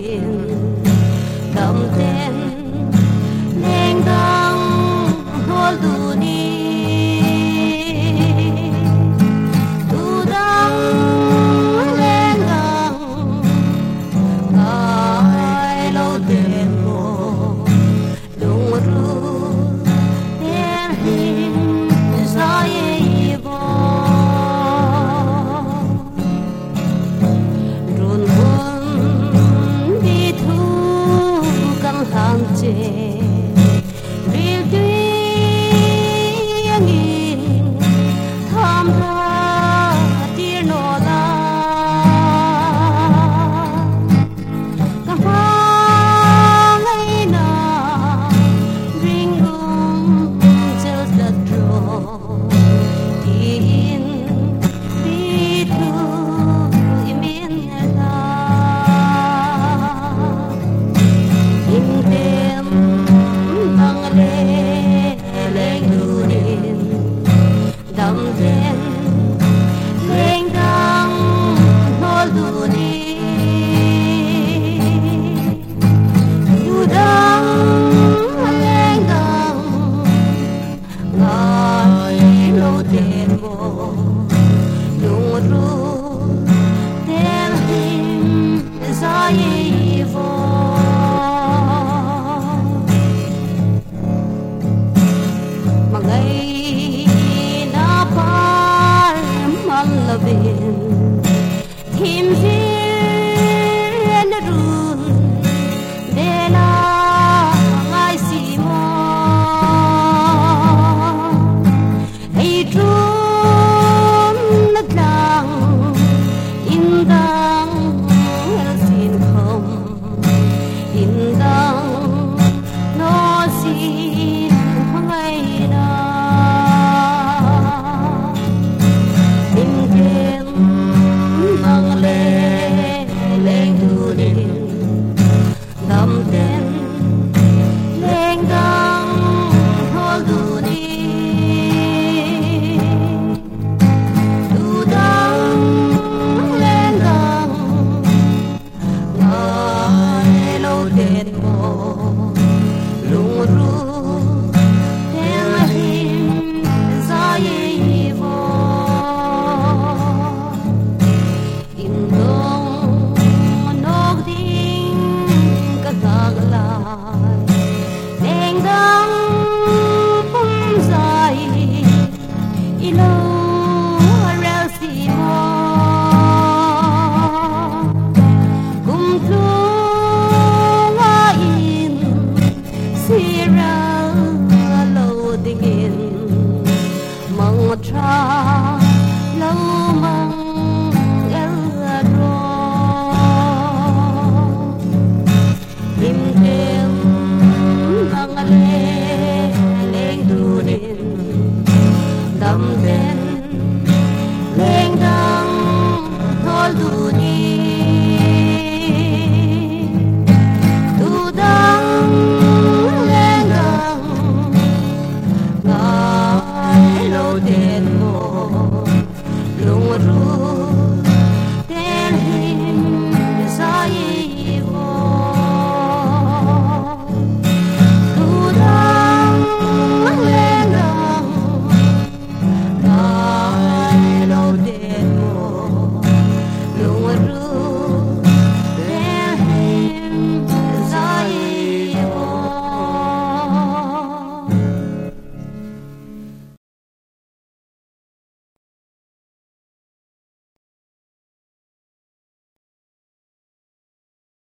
in đầm tên lên đang hol du ni tu đang lên đang ai lâu tên mo dung ru tên hin sa ye bo run hun đi thu căng hàng chê ril tuyên in tham ra tir nô la căng phang ấy na ring rum chel đất ro in đi thu imin la in tem mang lê lên nurin đầm tên lên đang hol du ni tu đang lên đang ngài lâu tên mo dung ru tên hin sa ye